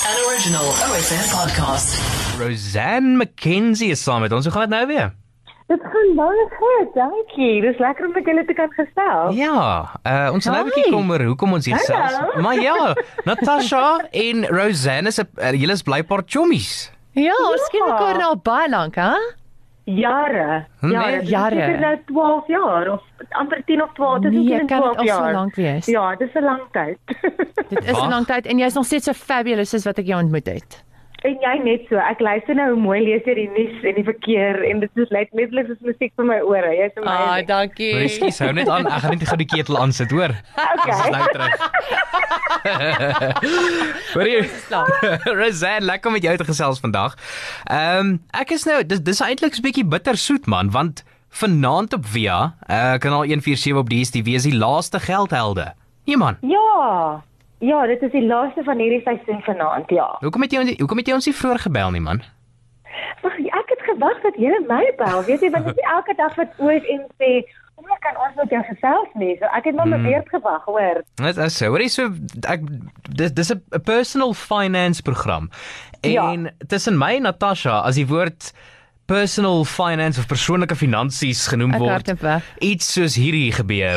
An original OFM podcast. Roseanne McKenzie is saam met ons. Hoe gaan dit nou weer? Dit gaan baie goed, dankie. Dis lekker om met julle te kan gesels. Ja, ons gaan nou 'n bietjie kom oor hoekom ons hier gesels. Hallo. Maar ja, Natasha en Roseanne is julle is blykbaar chommies. Ja, ons ken mekaar nou al baie lank, hè? Jare. Nee, jare. Dit is nou 12 jaar of amper 10 of 12, dit is Nee, omtrent kan 12 dit al so jaar. lank wees? Ja, dis 'n lang tyd. Dit is 'n lang tyd en jy's nog steeds so fabulous soos wat ek jou ontmoet het. En jy net so. Ek luister nou hoe mooi lees jy die nuus en die verkeer en dit is letterlik soos musiek vir my ore. Jy's amazing. Dankie. Maar ekskuus, hou net aan. Ek gaan net gou die ketel aansit, hoor. Ons is nou terug. Hoor jy? Roseanne, lekker om met jou te gesels vandag. Ek is nou, dis eintlik 'n bietjie bittersoet man, want vanaand op Via, kanaal 147 op DStv is die laaste geldhelde. Nee man. Ja, dit is die laaste van hierdie seisoen vanaand, ja. Hoekom het jy ons nie vroeër gebel nie man? Wag, ek het gewag dat jy my bel. Weet jy, want dit is nie elke dag wat ooit en sê, "Hoe kan ons met jou gesels nie?" So ek het maar beweerd gewag, hoor. Dit is so. Hoorie, so dis 'n personal finance program. En tussen my en Natasha, as die woord personal finance of persoonlike finansies genoem Ek word, hardloop weg. iets soos hierdie gebeur.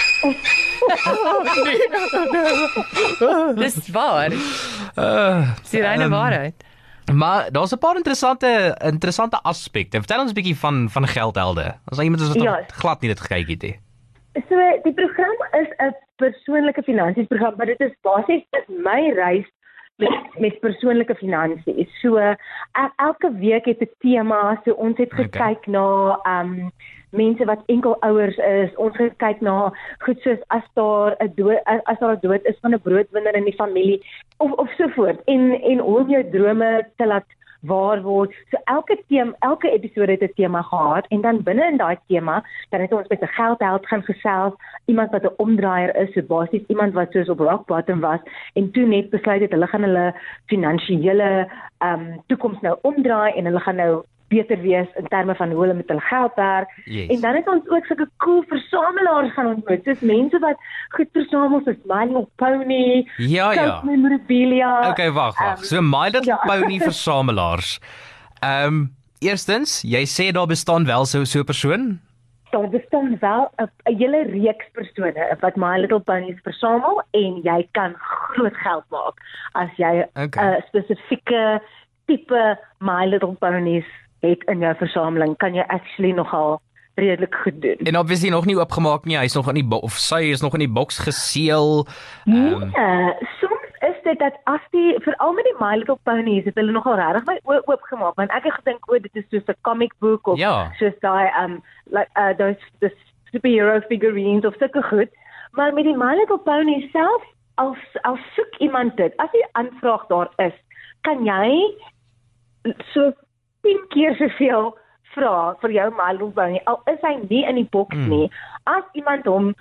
Dis waar. Dis die reine waarheid. Maar daar's 'n paar interessante aspekte. Vertel ons 'n bietjie van geldhelde. As iemand wat Ja. glad nie dit gekyk het nie. So die program is 'n persoonlike finansies program, maar dit is basies my reis met persoonlike finansies. So elke week het 'n tema. So ons het gekyk na mense wat enkel ouers is. Ons het gekyk na goed soos as daar 'n dood is van 'n broodwinner in die familie of so voort. En hoe jou drome te laat waar word. So elke episode het 'n tema gehad en dan binne in daai tema dan het ons met 'n geldheld gaan gesels, iemand wat 'n omdraaier is, so basies iemand wat soos op rock bottom was en toe net besluit het hulle gaan hulle finansiële toekoms nou omdraai en hulle gaan nou beter wees in terme van hoe hulle met hulle geld werk. Yes. En dan het ons ook sulke cool versamelaars gaan ontmoet. Soos mense wat goed versamel soos My Little Pony, Ja. memorabilia. Okay, wag. So My Little ja. Pony versamelaars. Eerstens, jy sê daar bestaan wel so 'n persoon? Daar bestaan wel 'n hele reeks persone wat My Little Ponies versamel en jy kan groot geld maak as jy 'n spesifieke tipe My Little Ponies het in jou versameling, kan jy actually nogal redelik goed doen. En obviously nog nie oopgemaak nie. Hy's nog in die of sy is nog in die boks geseël. Nee, soms is dit dat as veral met die My Little Ponies het hulle nogal regtig my oë oopgemaak, want ek het gedink dit is soos 'n comic book of soos daai those the superhero figurines of sulke goed, maar met die My Little Ponies self als soek iemand dit, as die aanvraag daar is, kan jy so 10 keer soveel vra vir jou My Little Pony, al is hy nie in die boks nie, as iemand hom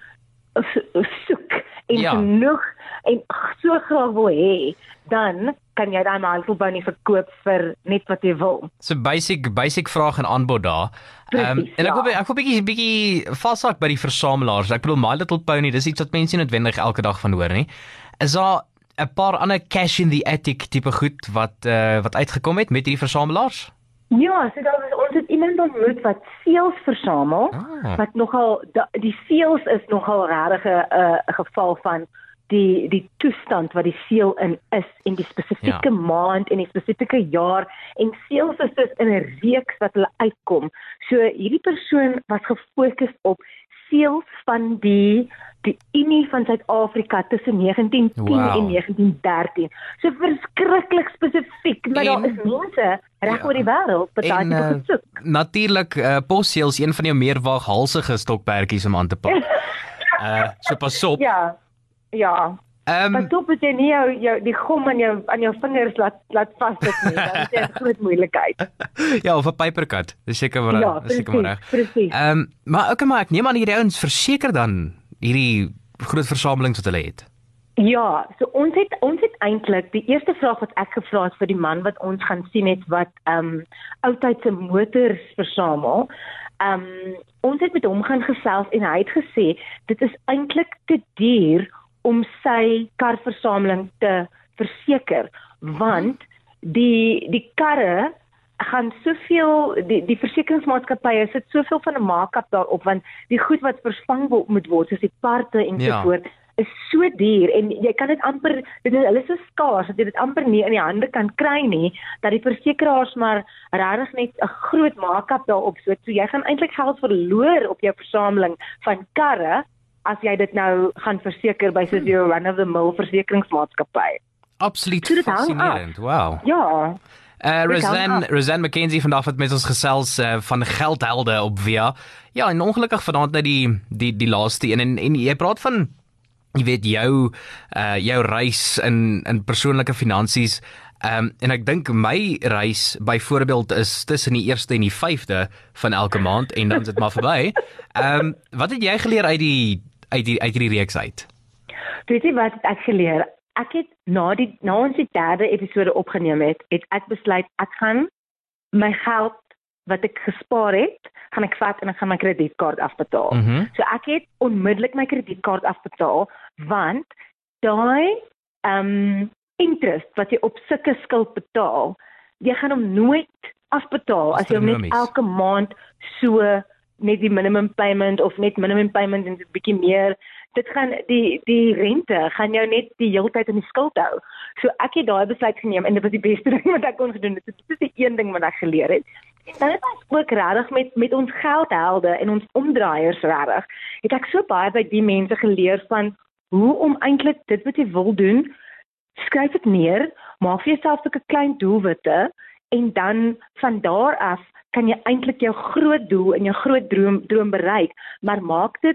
soek en genoeg en so graag wil hê, dan kan jy daai My Little Pony verkoop vir net wat jy wil. So basic vraag en aanbod daar. En ek wil bietjie vashak by die versamelaars. Ek bedoel My Little Pony, dis iets wat mense nie noodwendig elke dag van hoor nie. Is daar 'n paar ander cash in the attic tipe goed wat uitgekom het met hierdie versamelaars? Ja, so ons het iemand ontmoet wat seels versamel, wat nogal, die seels is nogal regtig 'n geval van die toestand wat die seel in is en die spesifieke maand en die spesifieke jaar en seels is dus in 'n reeks wat hulle uitkom. So hierdie persoon was gefokus op seels van die Unie van Suid-Afrika tussen 1910 en 1913. So verskriklik spesifiek, maar daar is mense reg oor die wêreld wat daai tipe gesoek. Natuurlik, posseels een van jou meer waaghalsige stokperdjies om aan te pak. So pas op. Ja. Pas op dat jy nie die gom aan jou vingers laat vassit nie. Dan is dit 'n groot moeilikheid. Ja, of 'n pyperkat. Dis seker maar reg. Presies. Maar ek neem aan hierdie ouens verseker dan hierdie groot versamelings wat hulle het. Ja, so ons het eintlik die eerste vraag wat ek gevra het vir die man wat ons gaan sien het wat oudtydse motors versamel. Ons het met hom gaan gesels en hy het gesê dit is eintlik te duur om sy karversameling te verseker. want die karre gaan soveel die versekeringsmaatskappye sit soveel van 'n markup daarop want die goed wat vervang moet word soos die parte en so voort is so duur en jy kan dit amper hulle is so skaars dat jy dit amper nie in die hande kan kry nie dat die versekeraars maar regtig net 'n groot markup daarop so jy gaan eintlik geld verloor op jou versameling van karre as jy dit nou gaan verseker by soos jou run of the mill versekeringsmaatskappy. Absoluut fascinerend. Wow. Ja. Roseanne McKenzie vandag het met ons gesels van geldhelde op Via. Ja, en ongelukkig vanaand net die laaste een en jy praat van jy weet jou reis in persoonlike finansies. En ek dink my reis byvoorbeeld is tussen die 1ste en die 5de van elke maand en dan is dit maar verby. Wat het jy geleer uit die reeks uit? Weet jy wat ek geleer? Ek het na ons die 3de episode opgeneem het ek besluit ek gaan my geld wat ek gespaar het, gaan ek vat en ek gaan my kredietkaart afbetaal. So ek het onmiddellik my kredietkaart afbetaal want daai interest wat jy op sulke skuld betaal, jy gaan hom nooit afbetaal as jy hom net elke maand so net die minimum payment of net minimum payment en 'n bietjie meer. Dit gaan die rente gaan jou net die hele tyd in die skuld hou. So ek het daai besluit geneem en dit was die beste ding wat ek kon gedoen het. Dit is die een ding wat ek geleer het. En dan het ons ook regtig met ons geldhelde en ons omdraaiers regtig. Het ek so baie by die mense geleer van hoe om eintlik dit wat jy wil doen, skryf dit neer, maak vir jouself 'n klein doelwitte en dan van daar af kan jy eintlik jou groot doel en jou groot droom bereik, maar maak dit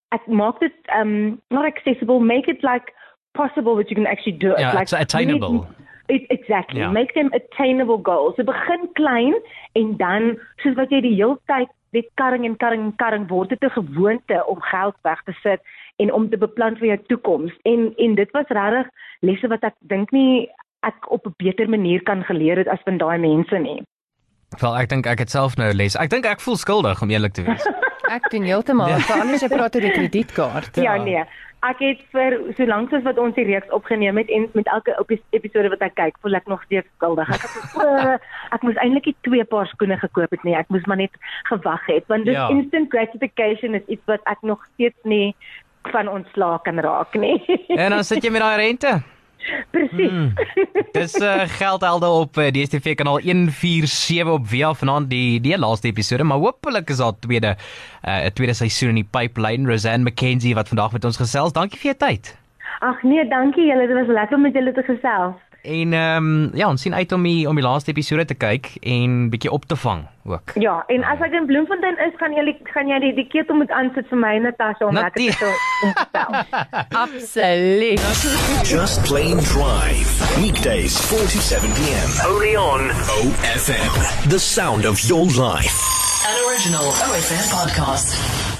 not accessible, make it like possible that you can actually do it. Yeah, like, it's attainable. Exactly. Yeah. Make them attainable goals. So begin klein en dan, soos wat jy die hele tyd dit karring word dit 'n gewoonte om geld weg te sit en om te beplan vir jou toekoms. En dit was regtig lesse wat ek dink nie ek op 'n beter manier kan geleer het as van daai mense nie. Wel, ek dink ek het self nou les. Ek dink ek voel skuldig om eerlik te wees. Ek doen heeltemal. Anders jy praat oor die kredietkaart. Ja, nee. Ek het vir solank as wat ons die reeks opgeneem het en met elke episode wat ek kyk, voel ek nog steeds skuldig. Ek moes eintlik nie 2 paar skoene gekoop het nie. Ek moes maar net gewag het want dis instant gratification is iets wat ek nog steeds nie van ontslae kan raak nie. En dan sit jy met daai rente. Presies. Dis geldhelde op DStv kanaal 147 op Via vanaand die laaste episode, maar hopelik is daar 'n tweede seisoen in die pipeline. Roseanne McKenzie wat vandag met ons gesels. Dankie vir jou tyd. Ag nee, dankie julle. Dit was lekker om met julle te gesels. En ons sien uit om die laaste episode te kyk en bietjie op te vang ook. Ja, en as ek in Bloemfontein is, gaan jy die ketel moet aansit vir my en Natasha om lekker te ontstel. Absoluut. Just Plain Drive. Weekdays 4 to 7 p.m. Only on OFM. The sound of your life. An original OFM podcast.